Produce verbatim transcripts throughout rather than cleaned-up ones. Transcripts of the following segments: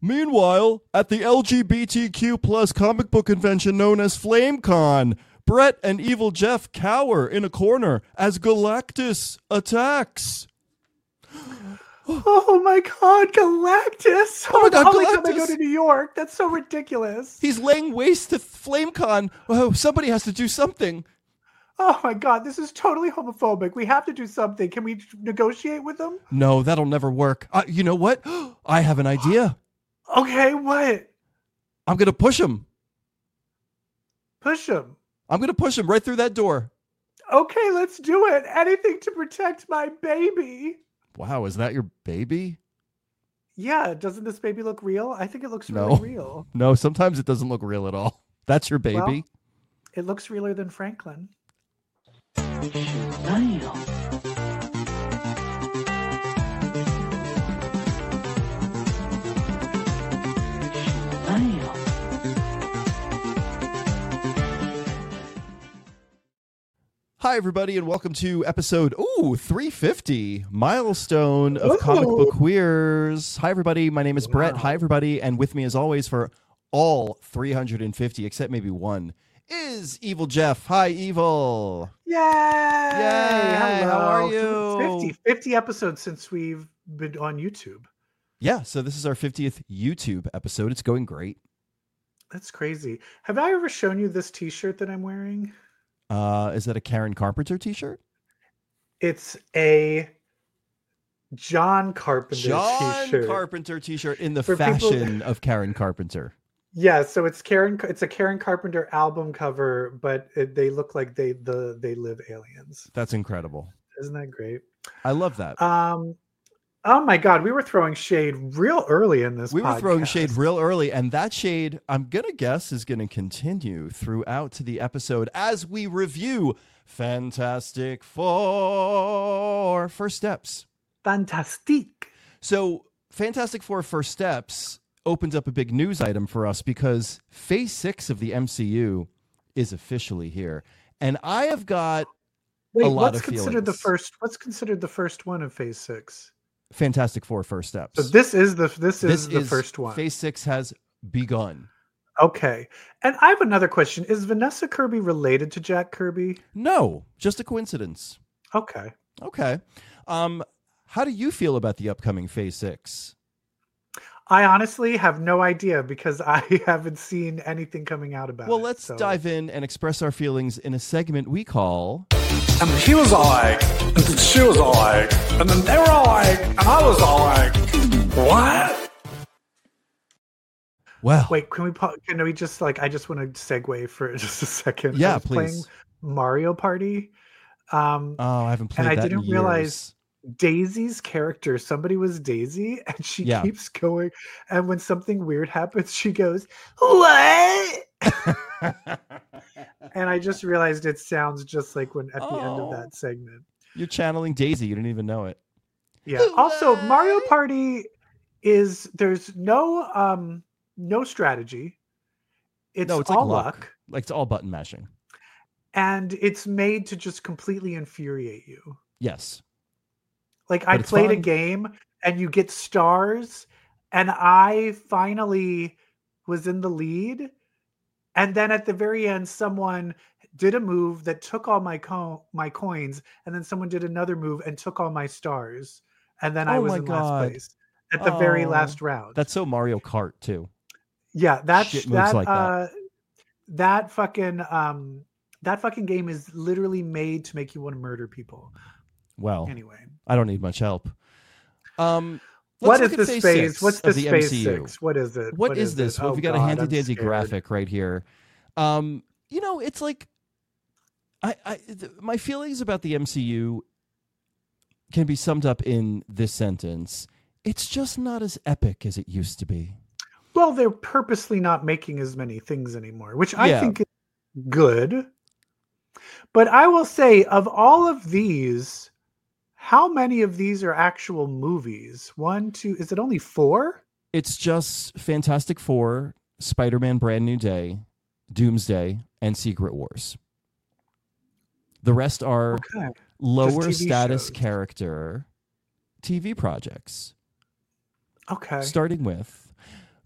Meanwhile, at the L G B T Q plus comic book convention known as FlameCon, Brett and Evil Jeff cower in a corner as Galactus attacks. Oh my God, Galactus! Oh my God, Only time I Galactus! go to New York. That's so ridiculous. He's laying waste to FlameCon. Oh, somebody has to do something. Oh my God, this is totally homophobic. We have to do something. Can we negotiate with them? No, that'll never work. Uh, you know what? I have an idea. Okay, what? I'm going to push him. Push him. I'm going to push him right through that door. Okay, let's do it. Anything to protect my baby. Wow, is that your baby? Yeah, doesn't this baby look real? I think it looks really No. real. No, sometimes it doesn't look real at all. That's your baby. Well, it looks realer than Franklin. Hi, everybody, and welcome to episode, ooh, three fifty, milestone of Ooh. Comic Book Queers. Hi, everybody. My name is Wow. Brett. Hi, everybody. And with me, as always, for all three hundred fifty, except maybe one, is Evil Jeff. Hi, Evil. Yay! Yay! How are you? fifty, fifty episodes since we've been on YouTube. Yeah, so this is our fiftieth YouTube episode. It's going great. That's crazy. Have I ever shown you this t-shirt that I'm wearing? Uh, is that a Karen Carpenter t-shirt? It's a John Carpenter John t-shirt. Carpenter t-shirt in the For people- fashion of Karen Carpenter. Yeah, so it's Karen. It's a Karen Carpenter album cover, but it, they look like they the they live aliens. That's incredible. Isn't that great? I love that. Um, oh my God, we were throwing shade real early in this. We were throwing podcast. shade real early, and that shade, I'm going to guess, is going to continue throughout to the episode as we review Fantastic Four First Steps. Fantastique. So, Fantastic Four First Steps opens up a big news item for us because Phase Six of the M C U is officially here, and I have got Wait, a lot what's of considered the feelings. first? What's considered the first one of Phase Six? Fantastic Four First Steps. So this is the this is This the first one. Phase Six has begun. Okay, and I have another question: is Vanessa Kirby related to Jack Kirby? No, just a coincidence. Okay. Okay. Um, how do you feel about the upcoming Phase Six? I honestly have no idea because I haven't seen anything coming out about Well, it. let's so- dive in and express our feelings in a segment we call. And he was all like, and then she was all like, and then they were all like, and I was all like, what? Well, Wait, can we pa- can we just like I just want to segue for just a second. Yeah, I was playing please. Mario Party. Um, Oh, I haven't played and I that in didn't realize years. Daisy's character, somebody was Daisy, and she Yeah. keeps going. And when something weird happens, she goes, "What?" And I just realized it sounds just like when at the end of Oh. that segment. You're channeling Daisy. You didn't even know it. Yeah. Also, Mario Party is there's no um no strategy. It's, no, it's like all luck. luck. Like it's all button mashing. And it's made to just completely infuriate you. Yes. Like I it's played a fun. game and you get stars and I finally was in the lead. And then at the very end, someone did a move that took all my co- my coins, and then someone did another move and took all my stars. And then I Oh was my in God. last place at the very Oh, last round. That's so Mario Kart too. yeah, that's shit moves that like that. uh that fucking um that fucking game is literally made to make you want to murder people. Well, Anyway. I don't need much help. Um, What let's is look at this phase phase? six What's of this the phase M C U. six? What is it? What is this? It? Well, Oh, we got a God, handy I'm dandy scared. graphic right here. Um, you know, it's like I, I th- my feelings about the M C U can be summed up in this sentence. It's just not as epic as it used to be. Well, they're purposely not making as many things anymore, which I Yeah. think is good. But I will say, of all of these, how many of these are actual movies? One, two, is it only four? It's just Fantastic Four, Spider-Man Brand New Day, Doomsday, and Secret Wars. The rest are Okay. lower T V status shows. character T V projects. Okay. Starting with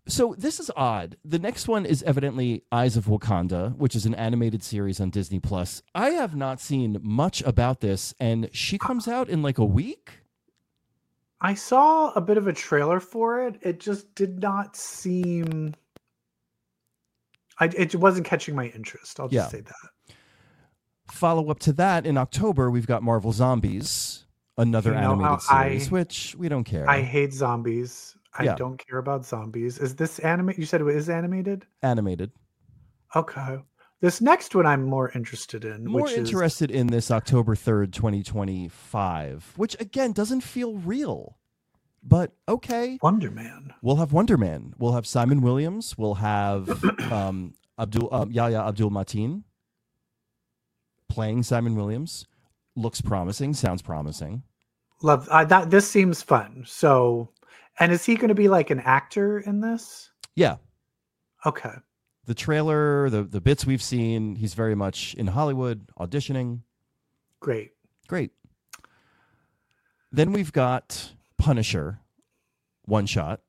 So this is odd. The next one is evidently Eyes of Wakanda, which is an animated series on Disney Plus. I have not seen much about this, and she comes out in like a week. I saw a bit of a trailer for it. It just did not seem. I, it wasn't catching my interest. I'll just Yeah. say that. Follow up to that in October, we've got Marvel Zombies, another You know, animated I- series, which we don't care. I hate zombies. I Yeah. don't care about zombies. Is this anime? You said it is animated? Animated. Okay. This next one I'm more interested in. More which is, interested in this October third, twenty twenty-five, which again doesn't feel real. But okay. Wonder Man. We'll have Wonder Man. We'll have Simon Williams. We'll have um, Abdul um, Yahya Abdul Mateen playing Simon Williams. Looks promising. Sounds promising. Love uh, that. This seems fun. So, and is he going to be like an actor in this? Yeah. Okay. The trailer, the the bits we've seen, he's very much in Hollywood auditioning. Great. Great. Then we've got Punisher, one shot.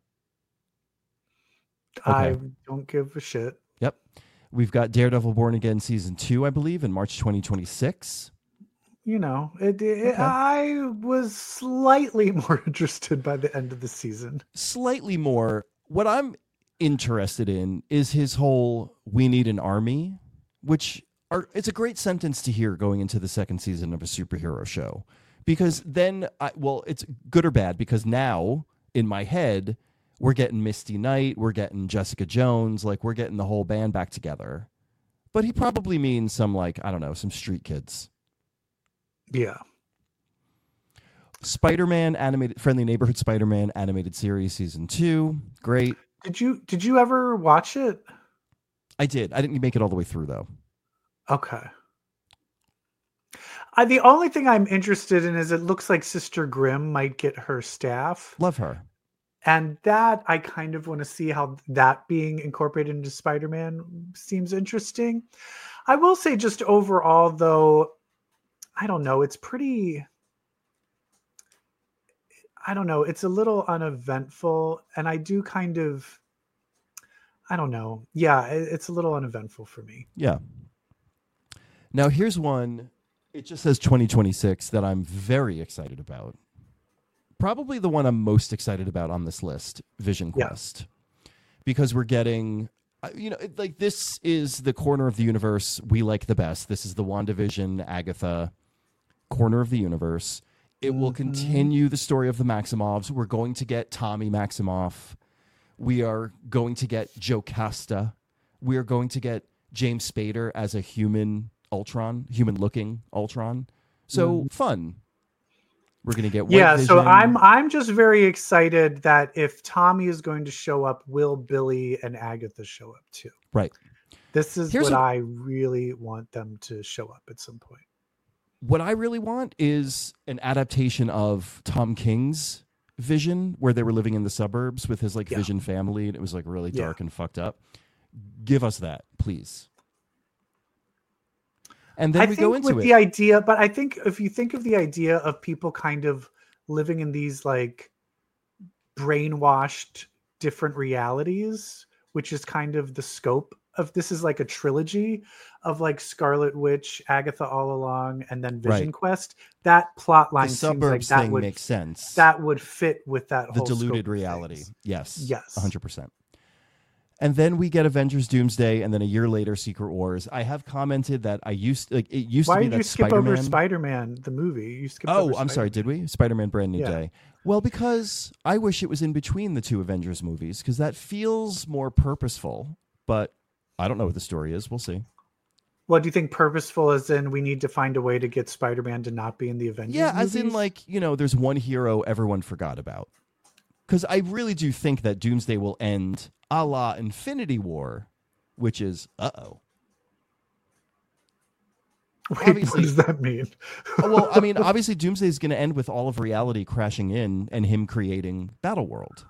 I Okay. don't give a shit. Yep. We've got Daredevil Born Again season two, I believe, in March twenty twenty-six. You know, it, it, Okay. I was slightly more interested by the end of the season. Slightly more. What I'm interested in is his whole "we need an army," which are it's a great sentence to hear going into the second season of a superhero show, because then I, well, it's good or bad, because now in my head we're getting Misty Knight, we're getting Jessica Jones, like we're getting the whole band back together. But he probably means some, like, I don't know, some street kids. Yeah. Spider-Man animated, Friendly Neighborhood Spider-Man animated series season two, great. Did you did you ever watch it? I did. I didn't make it all the way through though. Okay. I, the only thing I'm interested in is it looks like Sister Grimm might get her staff. Love her. And that I kind of want to see how that being incorporated into Spider-Man seems interesting. I will say just overall though, I don't know, it's pretty I don't know, it's a little uneventful, and I do kind of I don't know. Yeah, it, it's a little uneventful for me. Yeah. Now here's one. It just says twenty twenty-six that I'm very excited about. Probably the one I'm most excited about on this list, Vision Yeah. Quest. Because we're getting, uh, you know, it- like this is the corner of the universe we like the best. This is the WandaVision, Agatha corner of the universe. It will Mhm. continue the story of the Maximovs. We're going to get Tommy Maximoff. We are going to get Jocasta. We are going to get James Spader as a human Ultron, human-looking Ultron. So fun. We're going to get White Yeah, so Vision. I'm I'm just very excited that if Tommy is going to show up, will Billy and Agatha show up too? Right. This is Here's what a- I really want them to show up at some point. What I really want is an adaptation of Tom King's Vision, where they were living in the suburbs with his like Yeah. Vision family, and it was like really Yeah. dark and fucked up. Give us that, please. And then I we think go into with it. the idea, but I think if you think of the idea of people kind of living in these like brainwashed different realities, which is kind of the scope of this is like a trilogy of like Scarlet Witch, Agatha All Along, and then Vision Right. Quest. That plot line the seems like suburbs that thing would makes sense. that would fit with that the whole scope diluted of reality. things. Yes. Yes. one hundred percent. And then we get Avengers Doomsday, and then a year later, Secret Wars. I have commented that I used like it used Why to be did that you skip Spider-Man. over Spider-Man the movie? You skipped Oh, over I'm sorry. Did Spider-Man. we? Spider-Man: Brand New Yeah. Day. Well, because I wish it was in between the two Avengers movies, because that feels more purposeful. But I don't know what the story is. We'll see. What do you think purposeful as in we need to find a way to get Spider-Man to not be in the Avengers Yeah, as in movies? like, you know, there's one hero everyone forgot about. Because I really do think that Doomsday will end a la Infinity War, which is uh-oh. Wait, obviously- what does that mean? Oh, well, I mean, obviously Doomsday is going to end with all of reality crashing in and him creating Battleworld.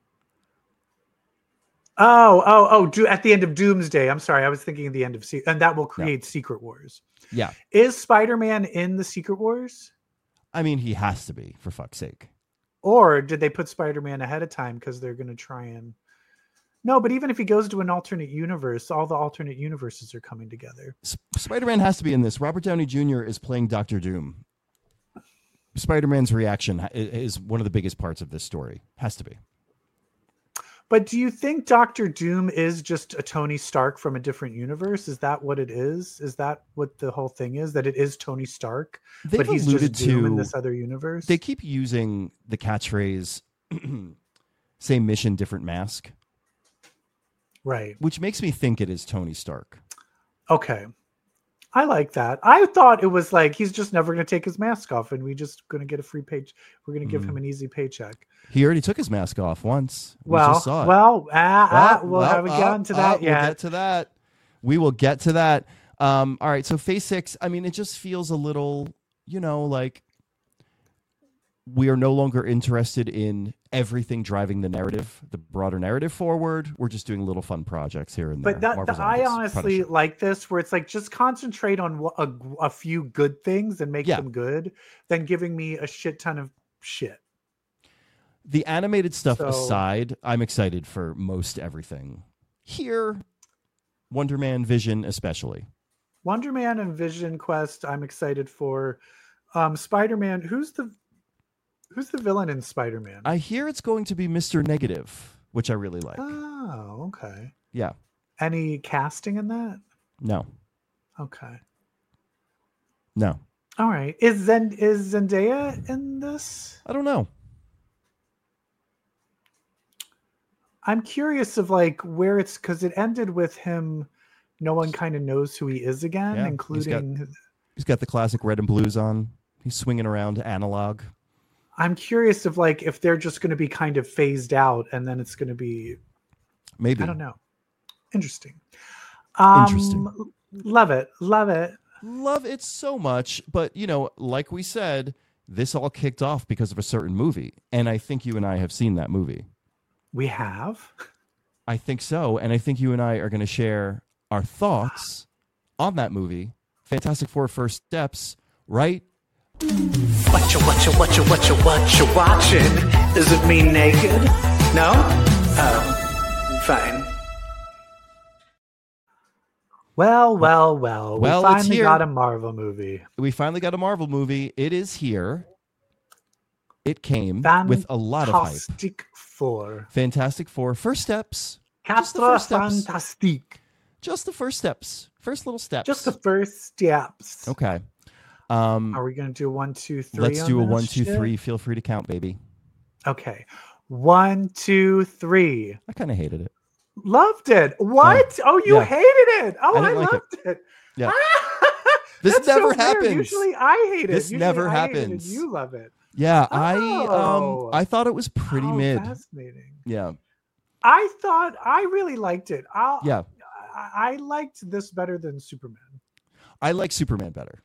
Oh, oh, oh! Do, at the end of Doomsday. I'm sorry, I was thinking of the end of Se- and that will create Secret Wars. Yeah. Is Spider-Man in the Secret Wars, I mean, he has to be, for fuck's sake. or did they put Spider-Man ahead of time because they're going to try and No, but even if he goes to an alternate universe, all the alternate universes are coming together. S- Spider-Man has to be in this. Robert Downey Junior is playing Doctor Doom. Spider-Man's reaction is one of the biggest parts of this story. Has to be. But do you think Doctor Doom is just a Tony Stark from a different universe? Is that what it is? Is that what the whole thing is? That it is Tony Stark, They've but he's alluded just Doom to in this other universe? They keep using the catchphrase "same mission, different mask," right? Which makes me think it is Tony Stark. Okay. I like that. I thought it was like he's just never going to take his mask off, and we just going to get a free page. We're going to give Mm. him an easy paycheck. He already took his mask off once. We Well, just saw it. well, ah, ah, Well, we'll well, haven't uh, gotten to uh, that We'll yet. get to that. We will get to that. Um, all right. So Phase Six. I mean, it just feels a little, you know, like we are no longer interested in everything driving the narrative, the broader narrative forward. We're just doing little fun projects here and there. But that, Marvel the, I Zombies, honestly Punisher. like this, where it's like just concentrate on wha- a, a few good things and make Yeah. them good, than giving me a shit ton of shit. The animated stuff So- aside, I'm excited for most everything. Here, Wonder Man, Vision especially. Wonder Man and Vision Quest, I'm excited for. Um, Spider Man, who's the who's the villain in Spider Man? I hear it's going to be Mister Negative, which I really like. Oh, okay. Yeah. Any casting in that? No. Okay. No. All right. Is Zen is Zendaya in this? I don't know. I'm curious of like where it's because it ended with him. No one kind of knows who he is again, Yeah, he's including. He's got the classic red and blues on. He's swinging around analog. I'm curious of like if they're just going to be kind of phased out, and then it's going to be. Maybe. I don't know. Interesting. Um, Interesting. Love it. Love it. Love it so much. But, you know, like we said, this all kicked off because of a certain movie. And I think you and I have seen that movie. We have. I think so. And I think you and I are going to share our thoughts on that movie, Fantastic Four First Steps, right? What you, what you, what you, what you, what you watching? Is it me naked? No? Oh, fine. Well, well, well. Well, we it's finally here. got a Marvel movie. We finally got a Marvel movie. It is here. It came with a lot of hype. Fantastic Four. Fantastic Four First Steps. Just the Quatre first steps. Fantastique. Just the first steps. First little steps. Just the first steps. Okay. Um, Are we going to do one, two, three? let's on do a this one, two, shit? three. Feel free to count, baby. Okay. One, two, three. I kind of hated it. Loved it. What? Oh, you Yeah. hated it. Oh, I I, didn't like it. loved it. Yeah. This This never so weird. happens. Usually I hate it. This Usually never I hate it and happens. you love it. Yeah, I Oh. um I thought it was pretty Oh, mid. Fascinating. Yeah. I thought I really liked it. I'll, Yeah. I, I liked this better than Superman. I like Superman better.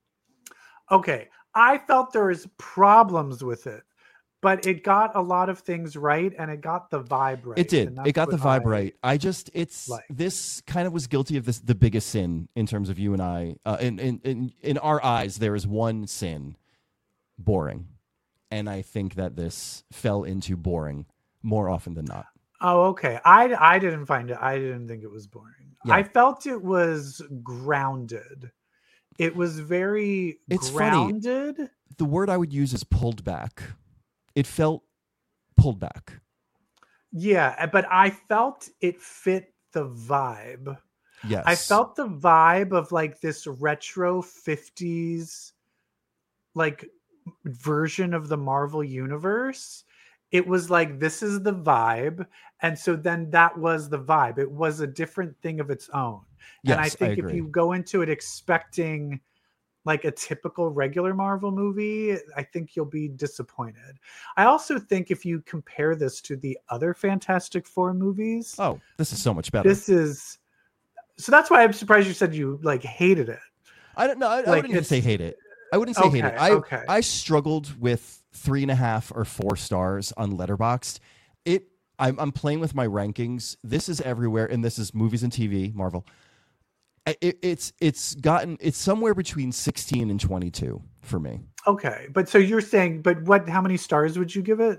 Okay. I felt there was problems with it, but it got a lot of things right and it got the vibe right. It did. and It that's got the what vibe I- right. I just it's like. this kind of was guilty of this the biggest sin in terms of you and I. Uh, in, in in in our eyes, there is one sin: boring. And I think that this fell into boring more often than not. Oh, okay. I I didn't find it. I didn't think it was boring. Yeah. I felt it was grounded. It was very It's funny. grounded. The word I would use is pulled back. It felt pulled back. Yeah, but I felt it fit the vibe. Yes. I felt the vibe of like this retro fifties like version of the Marvel universe. It was like this is the vibe, and so then that was the vibe. It was a different thing of its own. and I Yes, I think if agree. you go into it expecting like a typical regular Marvel movie, I think you'll be disappointed. I also think if you compare this to the other Fantastic Four movies, Oh, this is so much better. this is so that's why I'm surprised you said you like hated it. I don't know. I, I like, wouldn't even it's- say hate it. I wouldn't say hate it. Okay, I okay. I struggled with three and a half or four stars on Letterboxd. It. I'm I'm playing with my rankings. This is everywhere, and this is movies and T V. Marvel. I- It, it's it's gotten it's somewhere between sixteen and twenty-two for me. Okay, but so you're saying, but what? How many stars would you give it?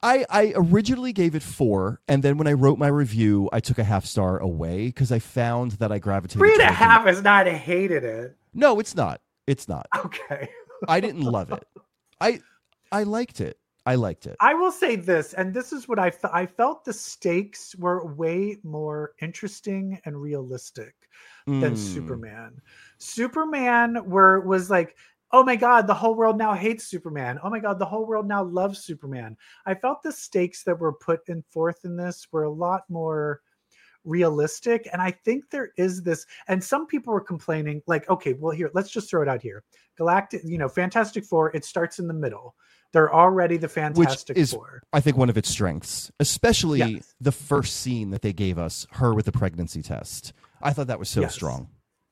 I, I originally gave it four, and then when I wrote my review, I took a half star away because I found that I gravitated. Three and a towards half the- is not hated it. No, it's not. It's not. Okay. I didn't love it. I I liked it. I liked it. I will say this, and this is what I fe- I felt the stakes were way more interesting and realistic than Mm. Superman. Superman were was like, oh my God, the whole world now hates Superman. Oh my God, the whole world now loves Superman. I felt the stakes that were put in forth in this were a lot more realistic. And I think there is this, and some people were complaining, like, okay, well, here, let's just throw it out here. Galactic, you know, Fantastic Four, it starts in the middle. They're already the Fantastic is- Four. I think one of its strengths, especially Yes. the first scene that they gave us, her with the pregnancy test. I thought that was so Yes. strong.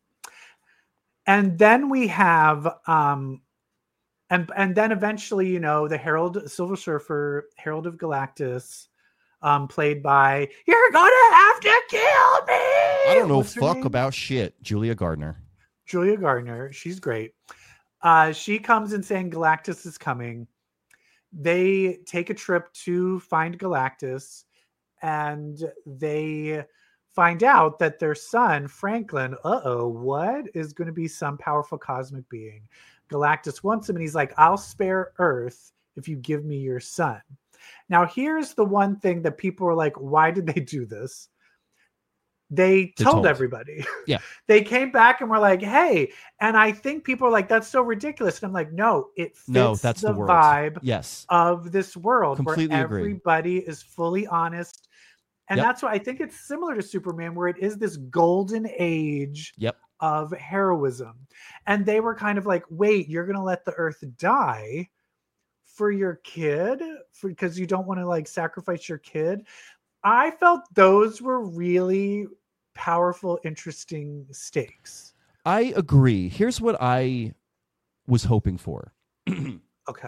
And then we have um and and then eventually, you know, the Herald Silver Surfer, Herald of Galactus, um, played by You're Gonna Have to Kill Me. I don't know What's her fuck name? about shit. Julia Gardner. Julia Gardner. She's great. Uh, she comes in saying Galactus is coming. They take a trip to find Galactus, and they find out that their son, Franklin, uh-oh, what is going to be some powerful cosmic being. Galactus wants him, and he's like, I'll spare Earth if you give me your son. Now, here's the one thing that people were like, why did they do this? They They told, told. everybody. Yeah. They came back and were like, hey, and I think people are like, that's so ridiculous. And I'm like, no, it fits No, that's the, the world. vibe Yes. of this world Completely where agree. everybody is fully honest. And Yep. that's why I think it's similar to Superman, where it is this golden age Yep. of heroism. And they were kind of like, wait, you're going to let the earth die for your kid because you don't want to like sacrifice your kid. I felt those were really powerful, interesting stakes. I agree. Here's what I was hoping for. Okay.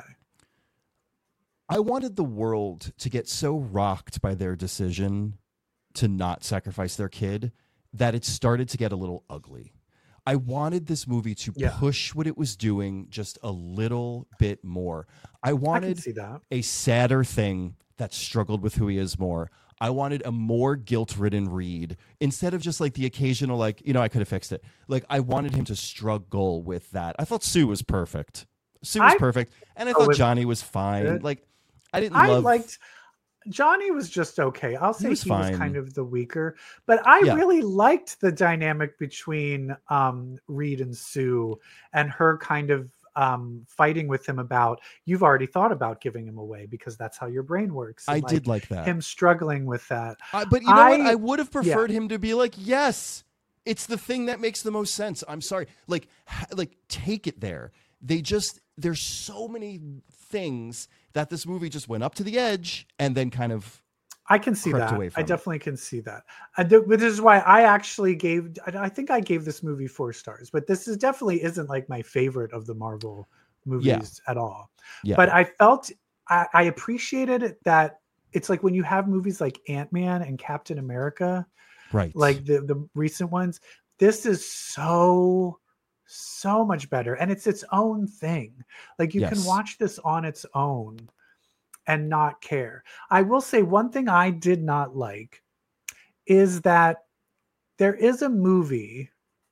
I wanted the world to get so rocked by their decision to not sacrifice their kid that it started to get a little ugly. I wanted this movie to Yeah. push what it was doing just a little bit more. I I can wanted see that. a sadder thing that struggled with who he is more. I wanted a more guilt-ridden Reed instead of just like the occasional, like, you know, I could have fixed it. Like, I wanted him to struggle with that. I thought Sue was perfect. Sue was I- perfect. And I Oh, thought with- Johnny was fine. Good. Like, I didn't I love... liked Johnny was just okay. I'll say he was was, fine. kind of the weaker, but I Yeah. really liked the dynamic between um, Reed and Sue and her kind of um, fighting with him about, you've already thought about giving him away because that's how your brain works. I and, did like that. him struggling with that. I, but you know what? I- I would have preferred him to be like, yes, it's the thing that makes the most sense. I'm sorry. Like, ha- like take it there. They just, there's so many things that this movie just went up to the edge and then kind of, I can see crept that. away I from it. definitely can see that. And th- but this is why I actually gave, I I think I gave this movie four stars, but this is definitely isn't like my favorite of the Marvel movies at all. yeah. But I felt, I, I appreciated it that it's like when you have movies like Ant-Man and Captain America, right. like the, the recent ones, this is so, so much better. And it's its own thing. Like you can Yes. watch this on its own and not care. I will say one thing I did not like is that there is a movie.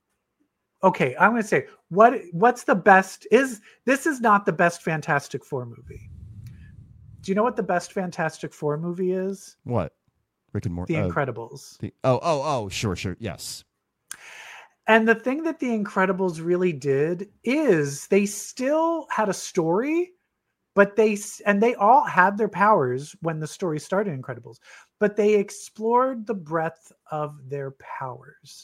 Okay, I'm going to say what what's the best is this is not the best Fantastic Four movie. Do you know what the best Fantastic Four movie is? What? Rick and Morty. The Incredibles. the, oh, oh, oh, sure, sure. Yes. And the thing that The Incredibles really did is they still had a story, but they and they all had their powers when the story started in Incredibles, but they explored the breadth of their powers.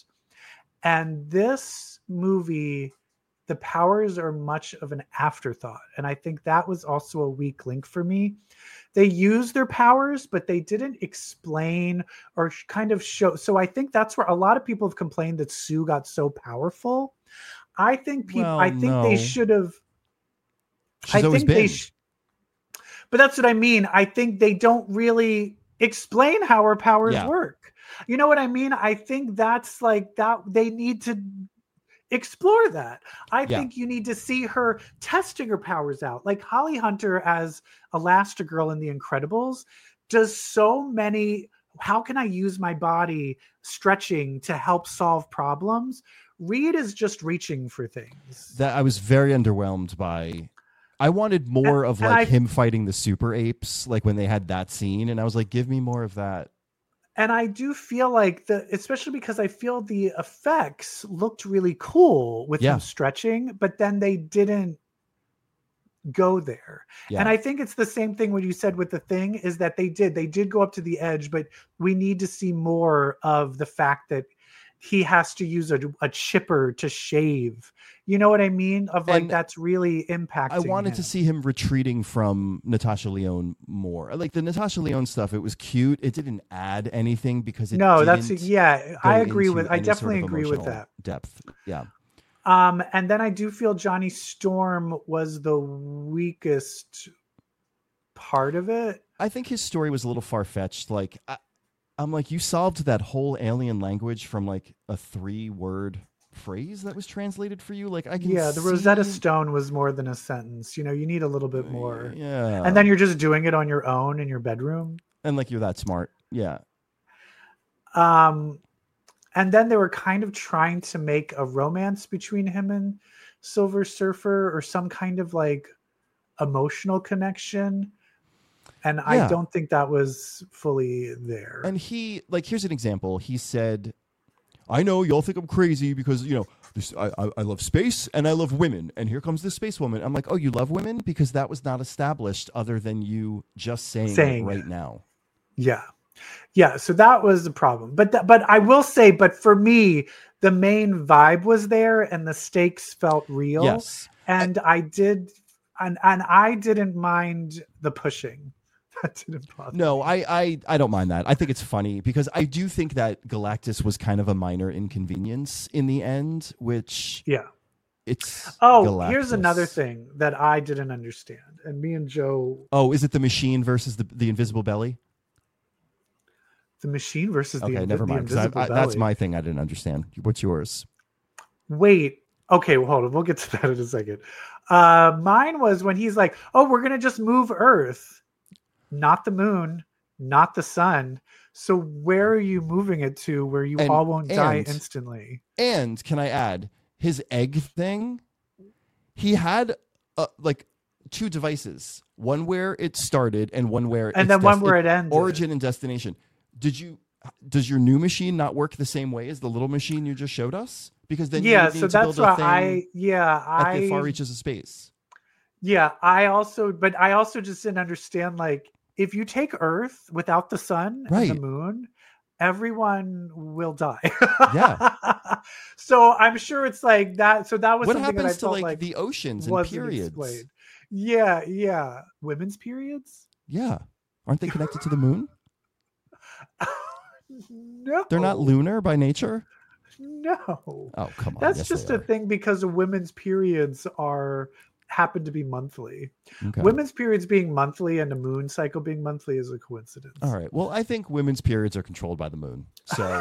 And this movie, the powers are much of an afterthought. And I think that was also a weak link for me. They used their powers, but they didn't explain or kind of show. So I think that's where a lot of people have complained that Sue got so powerful. I think people, Well, I think no. they should have. She's I always think been. they sh- but that's what I mean. I think they don't really explain how her powers Yeah. work. You know what I mean? I think that's like that. They need to explore that. I Yeah. think you need to see her testing her powers out. Like Holly Hunter as Elastigirl in The Incredibles does so many, how can I use my body stretching to help solve problems? Reed is just reaching for things. That I was very underwhelmed by. I wanted more And- of and like I- him fighting the super apes, like when they had that scene, and I was like, give me more of that. And I do feel like the, especially because I feel the effects looked really cool with Yeah. him stretching, but then they didn't go there. Yeah. And I think it's the same thing what you said with The Thing is that they did, they did go up to the edge, but we need to see more of the fact that he has to use a, a chipper to shave. You know what I mean? Of like, And that's really impacting. I wanted him. to see him retreating from Natasha Lyonne more. Like the Natasha Lyonne stuff, it was cute. It didn't add anything because it No, that's, didn't yeah, go I agree into with, I any sort definitely of agree with emotional that. depth. Yeah. Um, and then I do feel Johnny Storm was the weakest part of it. I think his story was a little far fetched. Like, I, I'm like, you solved that whole alien language from like a three word phrase that was translated for you. Like, I can Yeah, the Rosetta see- Stone was more than a sentence. You know, you need a little bit more. Yeah. And then you're just doing it on your own in your bedroom. and like you're that smart. Yeah. Um, and then they were kind of trying to make a romance between him and Silver Surfer or some kind of like emotional connection. And Yeah. I don't think that was fully there. And he, like, here's an example. He said, I know y'all think I'm crazy because, you know, this, I, I, I love space and I love women. And here comes this space woman. I'm like, oh, you love women? Because that was not established other than you just saying, Saying it it. right now. Yeah. Yeah. So that was the problem. But, th- but I will say, but for me, the main vibe was there and the stakes felt real. Yes. And I did, and, and I didn't mind the pushing. That didn't bother No, me. I, I, I don't mind that. I think it's funny because I do think that Galactus was kind of a minor inconvenience in the end, which Yeah. it's. Oh, here's another Galactus. thing that I didn't understand. And me and Joe, Oh, is it the machine versus the, the invisible belly? the machine versus the, Okay, invi- never the mind. 'cause I, invisible I, that's belly. my thing I didn't understand. What's yours? Wait. Okay, well, hold on. We'll get to that in a second. Uh, mine was when he's like, oh, we're going to just move Earth, not the moon, not the sun. So where are you moving it to where you And- all won't die and- instantly? And can I add his egg thing? He had uh, like two devices, one where it started and one where And its then one desti- where it ended. origin and destination. Did you? Does your new machine not work the same way as the little machine you just showed us? Because then you Yeah, would need so to that's build a why thing I, yeah, at the far I, reaches of space. yeah, I also, but I also just didn't understand, like, if you take Earth without the sun and Right. the moon, everyone will die. Yeah. So I'm sure it's like that. So that was What something that I happens to felt like, like the oceans and wasn't periods? explained. Yeah, yeah. Women's periods? Yeah, aren't they connected to the moon? No. They're not lunar by nature. No. Oh, come on. That's yes, just they a are. thing because women's periods are happen to be monthly. Okay. Women's periods being monthly and the moon cycle being monthly is a coincidence. All right. Well, I think women's periods are controlled by the moon. So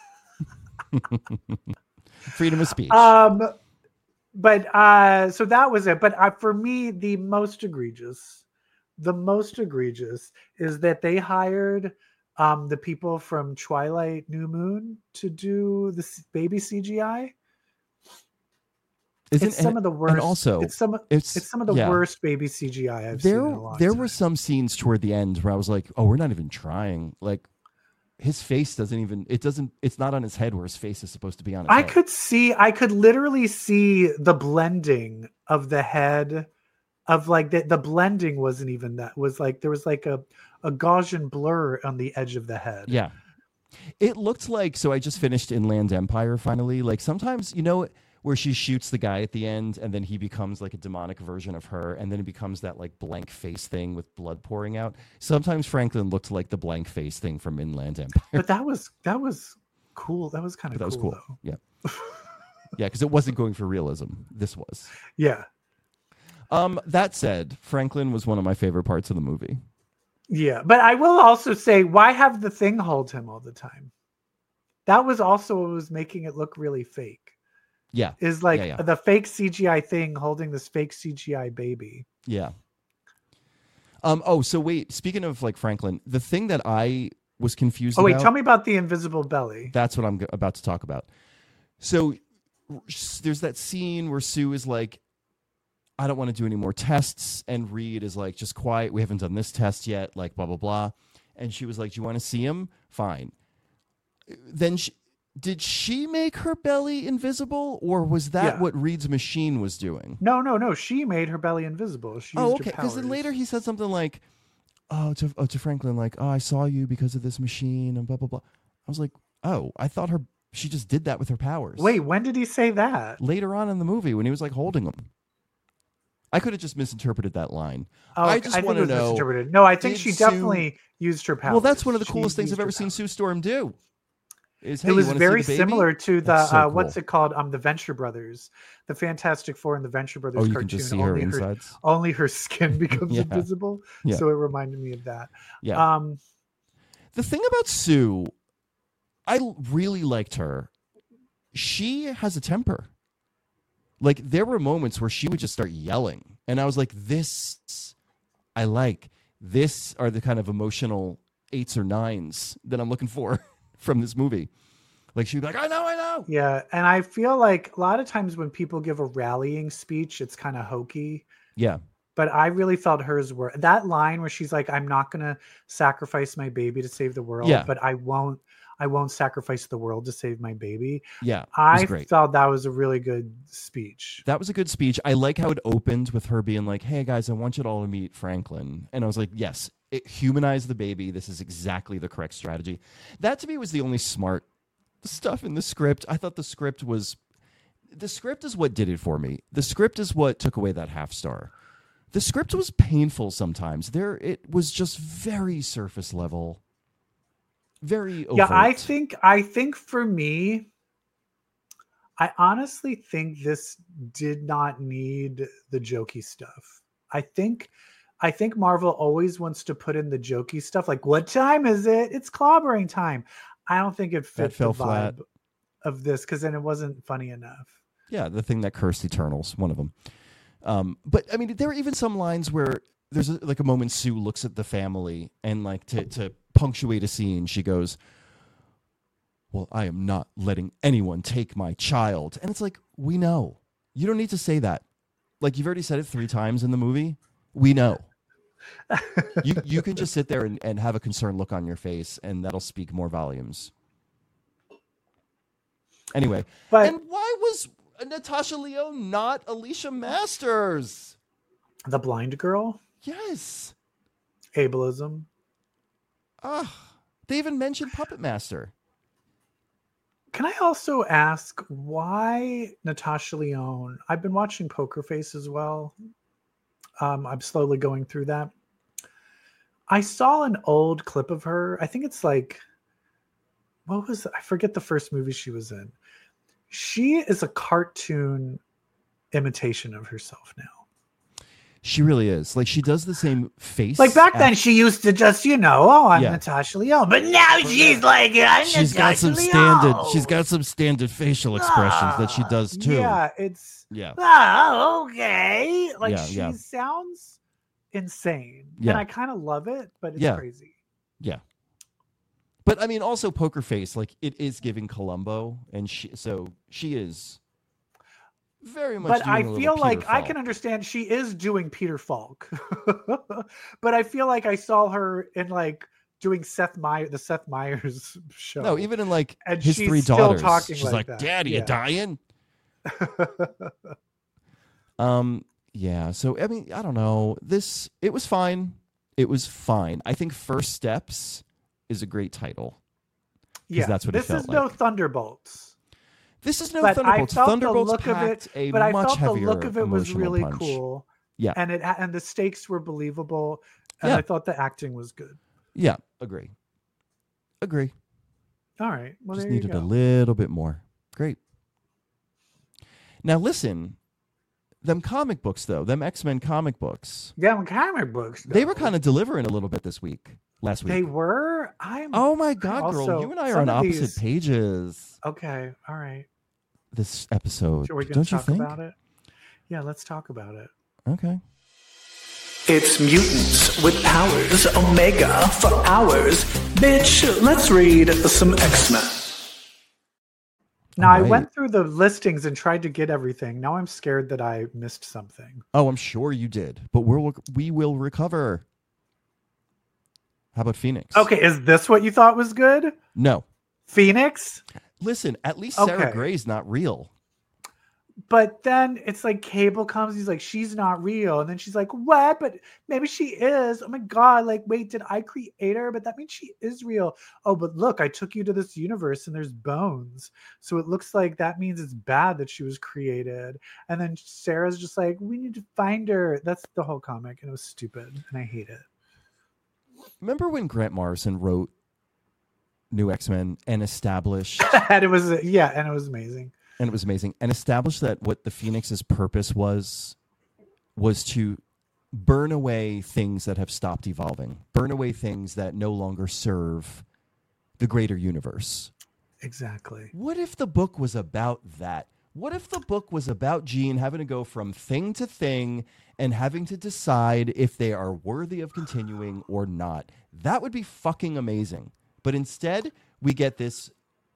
freedom of speech. Um, but uh, so that was it. But uh, for me, the most egregious, the most egregious is that they hired um the people from Twilight New Moon to do the s- baby C G I. Isn't It's some and- of the worst. And also, it's some. of- it's It's some of the yeah. worst baby C G I I've seen There, in a long there time. were some scenes toward the end where I was like, "Oh, we're not even trying." Like, his face doesn't even. It doesn't. It's not on his head where his face is supposed to be on his I head. could see, I could literally see the blending of the head, of like the, the blending wasn't even that. Was like there was like a a Gaussian blur on the edge of the head. Yeah. It looked like, so I just finished Inland Empire finally. Like sometimes, you know, where she shoots the guy at the end and then he becomes like a demonic version of her and then it becomes that like blank face thing with blood pouring out. Sometimes Franklin looked like the blank face thing from Inland Empire. But that was that was cool. That was kind of But that cool, was cool. though. Yeah. Yeah, because it wasn't going for realism. This was. Yeah. Um, that said, Franklin was one of my favorite parts of the movie. Yeah. But I will also say, why have the Thing hold him all the time? That was also what was making it look really fake. Yeah. is like Yeah, yeah. the fake C G I thing holding this fake C G I baby. Yeah. Um. Oh, so wait. Speaking of like Franklin, the thing that I was confused Oh wait, about. tell me about the invisible belly. That's what I'm g- about to talk about. So s- there's that scene where Sue is like, I don't want to do any more tests. And Reed is like, just quiet. We haven't done this test yet. Like, blah, blah, blah. And she was like, do you want to see him? Fine. Then she, did she make her belly invisible? Or was that Yeah. what Reed's machine was doing? No, no, no. She made her belly invisible. She Oh, used okay. her Because then powers. later he said something like, oh to, oh, to Franklin, like, oh, I saw you because of this machine and blah, blah, blah. I was like, oh, I thought her, she just did that with her powers. Wait, when did he say that? Later on in the movie when he was like holding him. I could have just misinterpreted that line. Oh, I okay. just think want it to was know. misinterpreted. No, I think did she Sue- definitely used her powers. Well, that's one of the She coolest things used I've her ever seen powers. Sue Storm do. Is, hey, It you was wanna see very the baby? similar to the That's so uh, what's cool. it called? Um, the Venture Brothers, the Fantastic Four and the Venture Brothers Oh, you cartoon. can just see her only insides. only her skin becomes Yeah. invisible. Yeah. So it reminded me of that. Yeah. Um, The thing about Sue, I l- really liked her. She has a temper. Like, there were moments where she would just start yelling. And I was like, this, I like. This are the kind of emotional eights or nines that I'm looking for from this movie. Like, she'd be like, I know, I know. yeah, and I feel like a lot of times when people give a rallying speech, it's kind of hokey. Yeah. But I really felt hers were that line where she's like, "I'm not gonna sacrifice my baby to save the world, Yeah. but I won't, I won't sacrifice the world to save my baby." Yeah. It was I great. felt that was a really good speech. That was a good speech. I like how it opened with her being like, hey, guys, I want you all to meet Franklin. And I was like, yes, it humanized the baby. This is exactly the correct strategy. That to me was the only smart stuff in the script. I thought the script was, the script is what did it for me. The script is what took away that half star. The script was painful sometimes. There, it was just very surface level, very overt. Yeah, I think I think for me, I honestly think this did not need the jokey stuff. I think I think Marvel always wants to put in the jokey stuff, like what time is it? It's clobbering time. I don't think it fit fell the vibe flat. of this because then it wasn't funny enough. Yeah, the thing that cursed Eternals, one of them. Um, but I mean, there are even some lines where there's a, like a moment Sue looks at the family and like to, to punctuate a scene, she goes, well, I am not letting anyone take my child. And it's like, we know. You don't need to say that. Like, you've already said it three times in the movie. We know. you you can just sit there and, and have a concerned look on your face, and that'll speak more volumes. Anyway, But and why was Natasha Lyonne not Alicia Masters? the blind girl, Yes. ableism. Ah, they even mentioned Puppet Master. Can I also ask why Natasha Lyonne? I've been watching Poker Face as well. Um, I'm slowly going through that. I saw an old clip of her. I think it's like, what was I forget the first movie she was in. She is a cartoon imitation of herself now. She really is. Like, she does the same face. Like back then, act- she used to just, you know, oh, I'm Yeah. Natasha Lyonne. But now she's like, I'm She's got Natasha some Lyonne. standard. She's got some standard facial expressions that she does too. Yeah, it's Yeah. oh, okay. Like Yeah, she yeah. sounds insane. Yeah. And I kind of love it, but it's Yeah. crazy. But I mean, also Poker Face, like it is giving Columbo, and she so she is very much. But doing I a little feel Peter like I Falk. can understand she is doing Peter Falk. But I feel like I saw her in like doing Seth Meyer, the Seth Meyers show. No, even in like And his she's three still daughters, talking she's like like, that. "Daddy, Yeah. you dying?" Um. Yeah. So I mean, I don't know. This it was fine. It was fine. I think First Steps is a great title. yeah, that's what it this felt is no like. Thunderbolts. This is no But I Thunderbolts. felt the Thunderbolts look of packed it- a But I much felt the heavier look of it was emotional really punch. cool. Yeah. And it and the stakes were believable. And Yeah. I thought the acting was good. Yeah. Agree. Agree. All right. Well, Just there you needed go. a little bit more. Great. Now listen, them comic books though, them X-Men comic books, Yeah, comic books. they were though. kind of delivering a little bit this week. Last week. They were. I'm Oh my god, girl, Also, you and I are some on of opposite these- pages. okay. All right. this episode. Are we going Don't to you talk think? about it? Yeah, let's talk about it. Okay. It's mutants with powers, Omega for hours. Bitch, let's read some X-Men. Now, I Alright. went through the listings and tried to get everything. Now I'm scared that I missed something. Oh, I'm sure you did, but we'll we will recover. How about Phoenix? Okay, is this what you thought was good? No. Phoenix? Listen, at least Sarah Okay. Gray's not real. But then it's like Cable comes, he's like, she's not real. And then she's like, what? But maybe she is. Oh my God. Like, wait, did I create her? But that means she is real. Oh, but look, I took you to this universe and there's bones. So it looks like that means it's bad that she was created. And then Sarah's just like, we need to find her. That's the whole comic. And it was stupid. And I hate it. Remember when Grant Morrison wrote New X-Men and established, And it was, yeah, and it was amazing. and it was amazing, and established that what the Phoenix's purpose was, was to burn away things that have stopped evolving, burn away things that no longer serve the greater universe. Exactly. What if the book was about that? What if the book was about Jean having to go from thing to thing and having to decide if they are worthy of continuing or not? That would be fucking amazing. But instead, we get this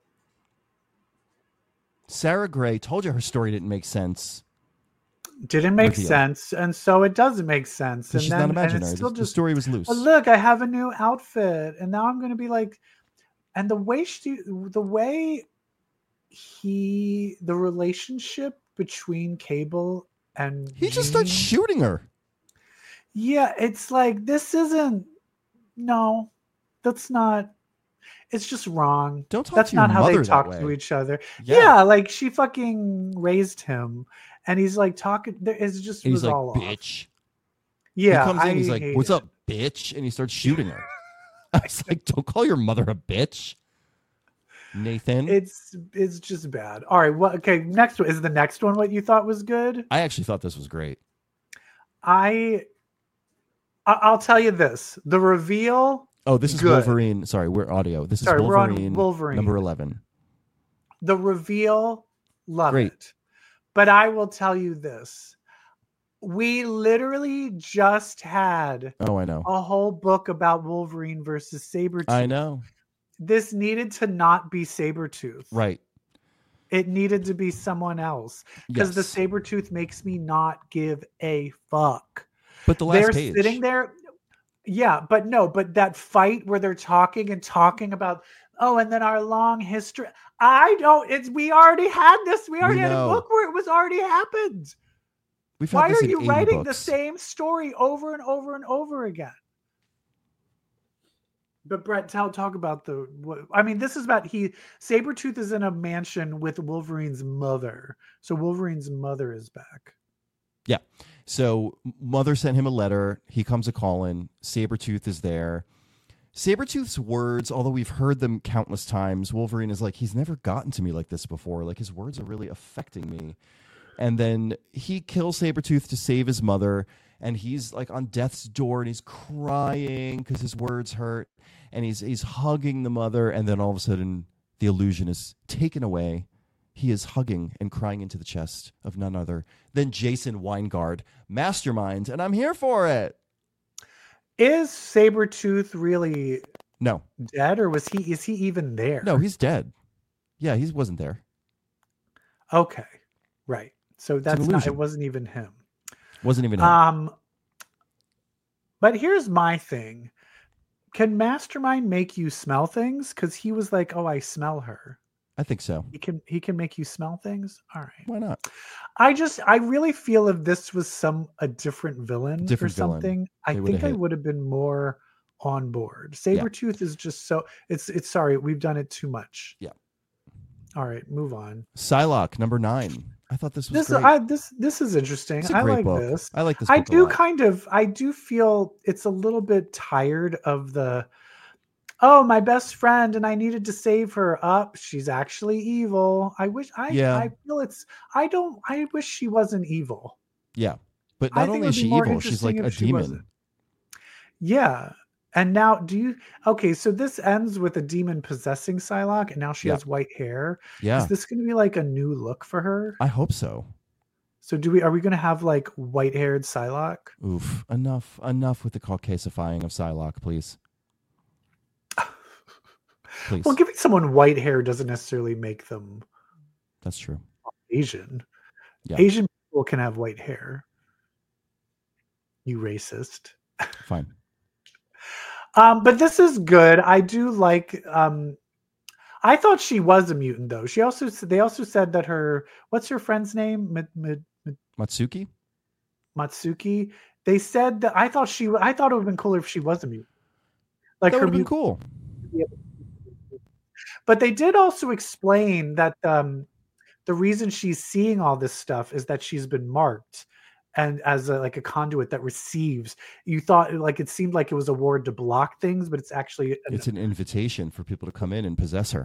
Sarah Gray, told you her story didn't make sense. Didn't make Reveal. sense. And so it doesn't make sense. Because And she's then not and imaginary. it's still The, the just story was loose. oh, look, I have a new outfit, and now I'm going to be like, and the way she, the way he, the relationship between Cable and He just starts Jean- shooting her. Yeah, it's like this isn't. No, that's not. It's just wrong. Don't talk That's to your not how they mother that talk way. to each other. Yeah. Yeah. like she fucking raised him, and he's like talking. there- It's just And was he's like, all off. bitch. Yeah, he comes I in, he's like, hate what's it. up, bitch? And he starts shooting her. I was like, don't call your mother a bitch. Nathan. It's it's just bad. All right. Well, okay. Next one is the next one. What you thought was good? I actually thought this was great. I I- I'll tell you this: the reveal. Oh, this is Good. Wolverine. Sorry, we're audio. This is Sorry, we're on Wolverine, Wolverine. number eleven. The reveal. Love Great. it. But I will tell you this: we literally just had Oh, I know. a whole book about Wolverine versus Sabretooth. I know. This needed to not be Sabretooth. Right. It needed to be someone else. Because Yes. the Sabretooth makes me not give a fuck. But the last They're page. sitting there. Yeah, but no, but that fight where they're talking and talking about, oh, and then our long history. I don't, it's, we already had this. We already had know. a book where it was already happened. We've had Why this are in you eighty writing the books. same story over and over and over again? But Brett, tell talk about the. What, I mean, this is about he. Sabretooth is in a mansion with Wolverine's mother, so Wolverine's mother is back. Yeah. So mother sent him a letter. He comes a calling. Sabretooth is there. Sabretooth's words, although we've heard them countless times, Wolverine is like, he's never gotten to me like this before. Like, his words are really affecting me. And then he kills Sabretooth to save his mother. And he's like on death's door and he's crying because his words hurt. And he's he's hugging the mother. And then all of a sudden, the illusion is taken away. He is hugging and crying into the chest of none other than Jason Weingard, mastermind. And I'm here for it. Is Sabretooth really No, dead, or was he? Is he even there? no, he's dead. Yeah, he wasn't there. Okay, right. So that's not. It illusion. wasn't even him. Wasn't even him. Um. But here's my thing: can Mastermind make you smell things? Because he was like, "Oh, I smell her." I think so. He can. He can make you smell things. All right. Why not? I just, I really feel if this was some a different villain Different or villain, something, I they would've think I hit. would have been more on board. Yeah. Sabretooth is just so. It's. It's sorry, we've done it too much. Yeah. All right, move on. Psylocke, number nine. I thought this was This great. I this this is interesting. It's a I great like book. this. I like this I book a do lot. kind of I do feel it's a little bit tired of the oh, my best friend and I needed to save her up. She's actually evil. I wish I Yeah. I feel it's I don't I wish she wasn't evil. Yeah. But I not think only it is would she be more evil, she's like interesting a if she demon. wasn't. Yeah. And now, do you? Okay, so this ends with a demon possessing Psylocke, and now she Yeah. has white hair. Yeah, Is this going to be like a new look for her? I hope so. So, do we? Are we going to have like white-haired Psylocke? Oof, enough, enough with the Caucasifying of Psylocke, please. Please. Well, giving someone white hair doesn't necessarily make them That's true. Asian. Yeah. Asian people can have white hair. You racist. Fine. Um, but this is good. I do like. Um, I thought she was a mutant, though. She also they also said that her what's her friend's name? M- M- M- Matsuki? Matsuki. They said that I thought she. I thought it would have been cooler if she was a mutant. Like That her would have been mutant. cool. But they did also explain that um, the reason she's seeing all this stuff is that she's been marked. And as a, like a conduit that receives, you thought like it seemed like it was a ward to block things, but it's actually an, It's an invitation for people to come in and possess her.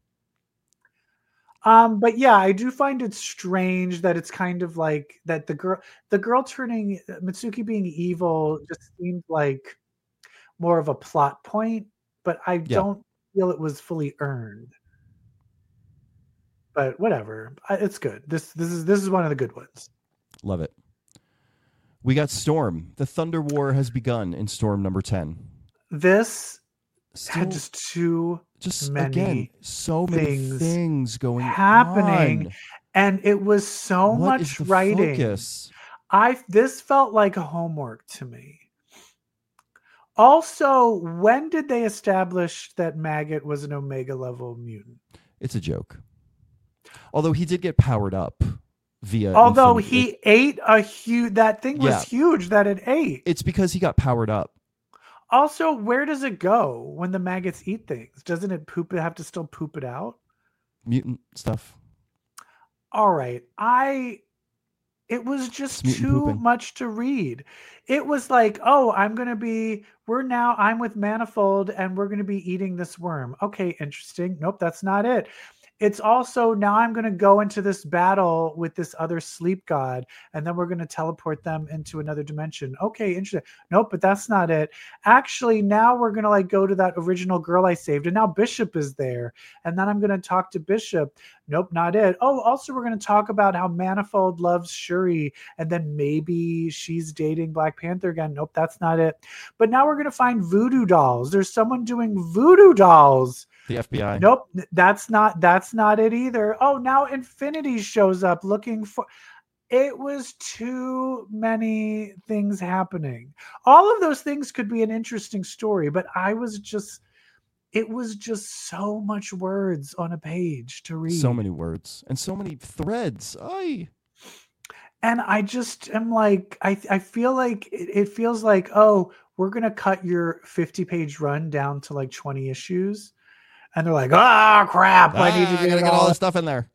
um. But yeah, I do find it strange that it's kind of like that the girl, the girl turning Mitsuki being evil just seemed like more of a plot point, but I Yeah. don't feel it was fully earned. But whatever, I, it's good. This this is this is one of the good ones. Love it. We got Storm. The Thunder War has begun in Storm number ten. This Still, had just too just many again, so many things things going happening, on. and it was so What is much the writing. focus? I this felt like homework to me. Also, when did they establish that Maggot was an Omega level mutant? It's a joke. Although he did get powered up via. Although Infinity. he ate a huge, that thing was Yeah. huge that it ate. It's because he got powered up. Also, where does it go when the maggots eat things? Doesn't it poop? It have to still poop it out? Mutant stuff. All right. I it was just It's mutant too pooping. much to read. It was like, oh, I'm gonna be we're now I'm with Manifold and we're gonna be eating this worm. Okay, interesting. Nope, that's not it. It's also now I'm going to go into this battle with this other sleep god, and then we're going to teleport them into another dimension. Okay, interesting. Nope, but that's not it. Actually, now we're going to like go to that original girl I saved, and now Bishop is there, and then I'm going to talk to Bishop. Nope, not it. Oh, also we're going to talk about how Manifold loves Shuri, and then maybe she's dating Black Panther again. Nope, that's not it. But now we're going to find voodoo dolls. There's someone doing voodoo dolls. The F B I. Nope, that's not that's not it either. Oh, now Infinity shows up looking for. It was too many things happening. All of those things could be an interesting story, but I was just. It was just so much words on a page to read. So many words and so many threads. Ay. And I just am like, I I feel like it, it feels like, oh, we're gonna cut your fifty page run down to like twenty issues. And they're like, oh, crap, I need to Ah, get, gotta it get all. all this stuff in there.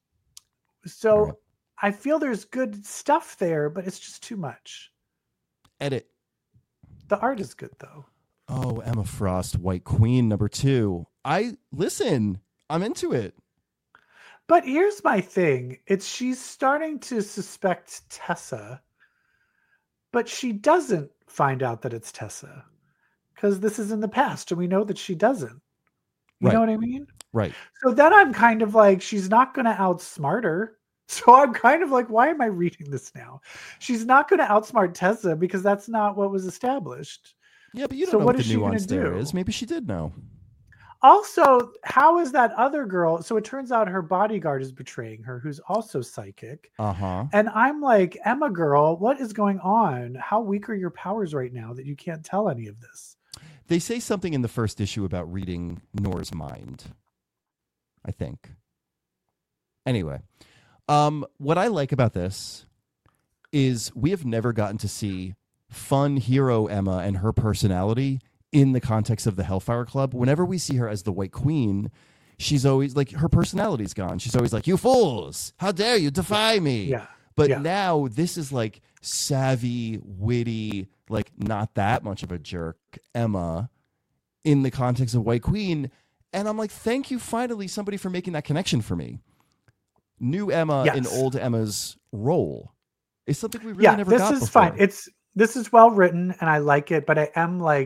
So All right. I feel there's good stuff there, but it's just too much. Edit. The art is good, though. Oh, Emma Frost, White Queen, number two. I listen. I'm into it. But here's my thing. It's she's starting to suspect Tessa, but she doesn't find out that it's Tessa because this is in the past and we know that she doesn't. You Right. know what I mean? Right. So then I'm kind of like, she's not going to outsmart her. So I'm kind of like, why am I reading this now? She's not going to outsmart Tessa because that's not what was established. Yeah, but you don't So know what what is the she gonna nuance there do? is. Maybe she did know. Also, how is that other girl? So it turns out her bodyguard is betraying her, who's also psychic. Uh-huh. And I'm like, Emma girl, what is going on? How weak are your powers right now that you can't tell any of this? They say something in the first issue about reading Nora's mind, I think. Anyway, um, what I like about this is we have never gotten to see fun hero Emma and her personality in the context of the Hellfire Club. Whenever we see her as the White Queen, she's always like, her personality's gone. She's always like, you fools, how dare you defy me? Yeah. But yeah. now this is like savvy, witty, like not that much of a jerk Emma in the context of White Queen. And I'm like, thank you finally somebody for making that connection for me. New Emma Yes. in old Emma's role is something we really yeah, never this got is before. fine. It's this is well written and I like it, but I am like,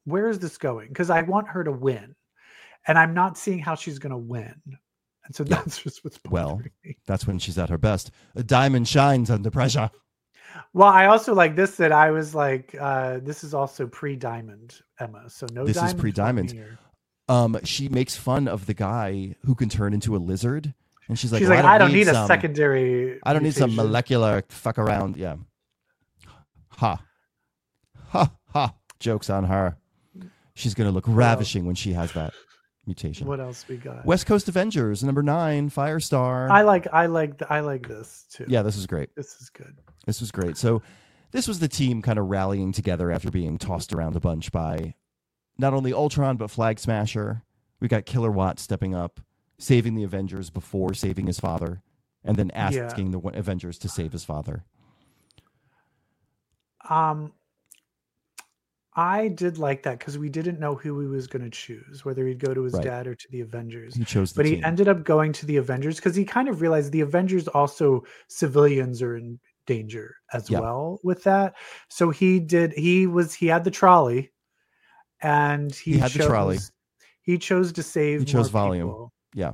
where is this going? Because I want her to win, and I'm not seeing how she's going to win. And so Yeah. that's just what's Well, bothering me. That's when she's at her best. A diamond shines under pressure. Well, I also like this that I was like, uh, this is also pre-diamond, Emma. So no This is diamonds on pre-diamond. here. Um, she makes fun of the guy who can turn into a lizard, and she's like, She's well, like, I don't, I don't need, need a some, secondary. I don't need some mutation." molecular fuck around. Yeah. Ha. Ha ha. Joke's on her. She's gonna look ravishing when she has that mutation. What else we got? West Coast Avengers, number nine, Firestar. I like, I like, I like this too. Yeah, this is great. This is good. This was great. So this was the team kind of rallying together after being tossed around a bunch by not only Ultron, but Flag Smasher. We got Killer Watt stepping up, saving the Avengers before saving his father, and then asking yeah. the Avengers to save his father. Um, I did like that because we didn't know who he was going to choose, whether he'd go to his right. dad or to the Avengers. He chose the But team. he ended up going to the Avengers because he kind of realized the Avengers also, civilians are in danger as yeah. well with that. So he did, he was, he had the trolley and he, he had chose, the trolley. He chose to save He chose more volume. people. Yeah.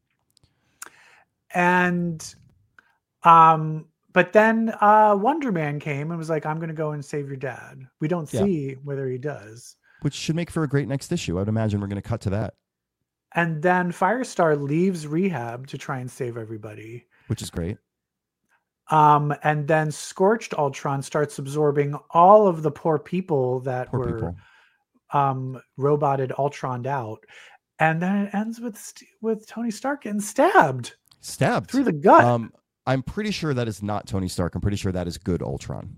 And, um, but then uh, Wonder Man came and was like, I'm going to go and save your dad. We don't see yeah. whether he does. Which should make for a great next issue. I would imagine we're going to cut to that. And then Firestar leaves rehab to try and save everybody. Which is great. Um, and then Scorched Ultron starts absorbing all of the poor people that poor were people. Um, roboted Ultroned out. And then it ends with with Tony Stark getting stabbed. Stabbed. Through the gut. Um, I'm pretty sure that is not Tony Stark. I'm pretty sure that is good Ultron.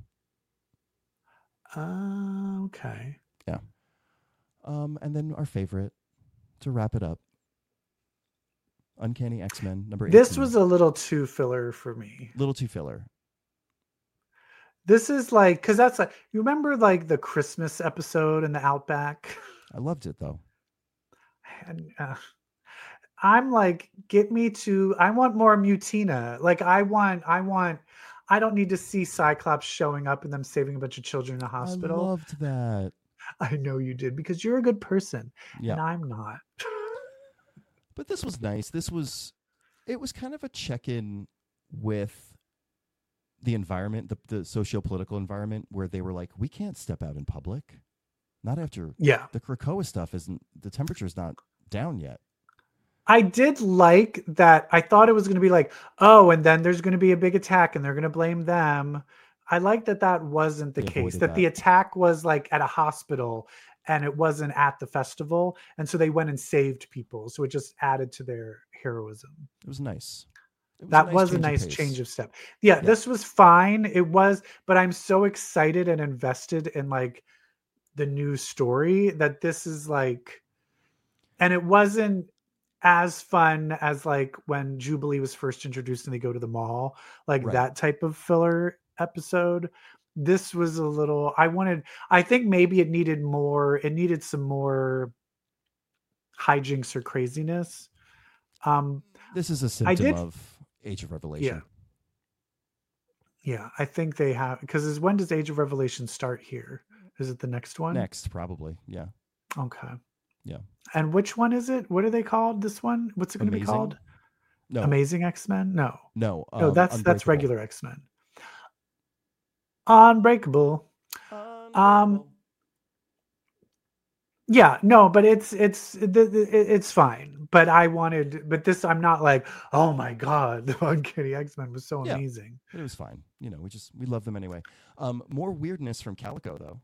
Uh, okay. Yeah. Um, and then our favorite to wrap it up. Uncanny X-Men number eighteen. This was a little too filler for me. Little too filler. This is like, because that's like, you remember like the Christmas episode in the Outback? I loved it though. And, uh, I'm like, get me to, I want more Mutina. Like I want, I want, I don't need to see Cyclops showing up and them saving a bunch of children in a hospital. I loved that. I know you did because you're a good person yeah. and I'm not. But this was nice. This was, it was kind of a check-in with the environment, the, the socio-political environment where they were like, we can't step out in public. Not after yeah. the Krakoa stuff isn't, the temperature's not down yet. I did like that. I thought it was going to be like, oh, and then there's going to be a big attack and they're going to blame them. I like that that wasn't the They case, that, that the attack was like at a hospital and it wasn't at the festival. And so they went and saved people. So it just added to their heroism. It was nice. It was that a nice was a change nice of pace. change of step. Yeah, Yeah. This was fine. It was, but I'm so excited and invested in like the new story that this is like, and it wasn't as fun as like when Jubilee was first introduced and they go to the mall, like Right. that type of filler episode. This was a little, I wanted, I think maybe it needed more, it needed some more hijinks or craziness. Um, This is a symptom did- of Age of Revelation. Yeah. Yeah, I think they have, because is when does Age of Revelation start here? Is it the next one? Next, probably. Yeah. Okay. Yeah. And which one is it? What are they called? This one? What's it going to be Amazing? called? No. Amazing X-Men? No. No. No, um, that's that's Unbreakable. regular X-Men. Unbreakable. Um, Yeah, no, but it's it's it- it- it's fine. But I wanted, but this I'm not like, oh my god, the Uncanny X-Men was so Yeah. amazing. It was fine. You know, we just we love them anyway. Um, more weirdness from Calico though.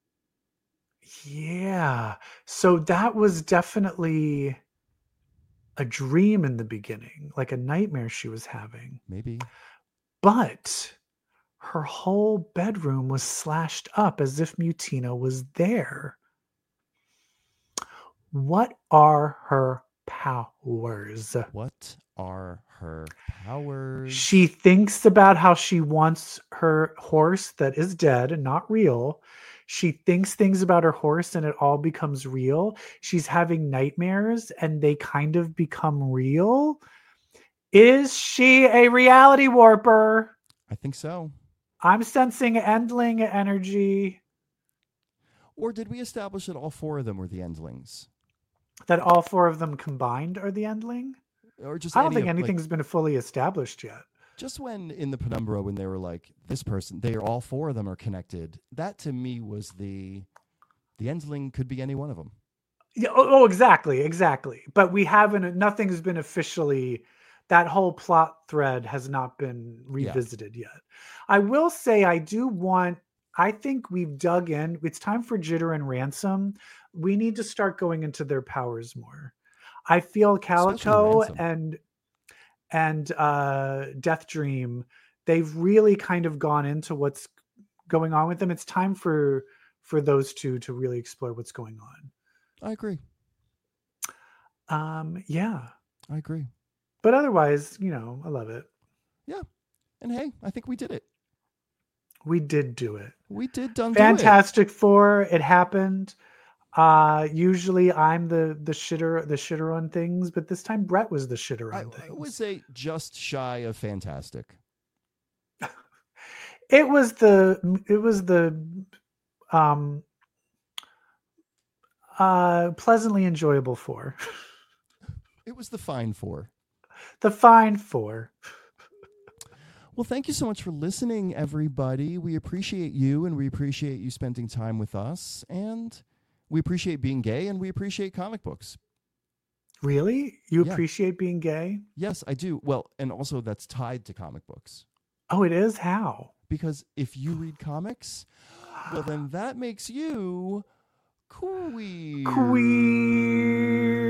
Yeah. So that was definitely a dream in the beginning, like a nightmare she was having. Maybe. But her whole bedroom was slashed up as if Mutina was there. What are her powers? What are her powers? She thinks about how she wants her horse that is dead and not real. She thinks things about her horse and it all becomes real. She's having nightmares and they kind of become real. Is she a reality warper? I think so. I'm sensing Endling energy. Or did we establish that all four of them were the Endlings? That all four of them combined are the Endling? Or just I don't any think of, like, anything's been fully established yet. just when in the penumbra, when they were like, this person, they are all four of them are connected. That to me was the, the Endling could be any one of them. Yeah, oh, oh, exactly, exactly. But we haven't, nothing's been officially, that whole plot thread has not been revisited yeah. yet. I will say I do want, I think we've dug in. It's time for Jitter and Ransom. We need to start going into their powers more. I feel Calico and and uh, Death Dream, they've really kind of gone into what's going on with them. It's time for for those two to really explore what's going on. I agree. Um, yeah. I agree. But otherwise, you know, I love it. Yeah. And hey, I think we did it. We did do it. We did done Fantastic do it. Four, it happened. Uh, usually I'm the the shitter the shitter on things, but this time Brett was the shitter on I, things. I would say just shy of fantastic. It was the it was the um uh pleasantly enjoyable four. It was the fine four. The fine four. Well, thank you so much for listening, everybody. We appreciate you, and we appreciate you spending time with us, and we appreciate being gay, and we appreciate comic books. Really? You yeah. appreciate being gay? Yes, I do. Well, and also that's tied to comic books. Oh, it is? How? Because if you read comics, well, then that makes you queer. Queer.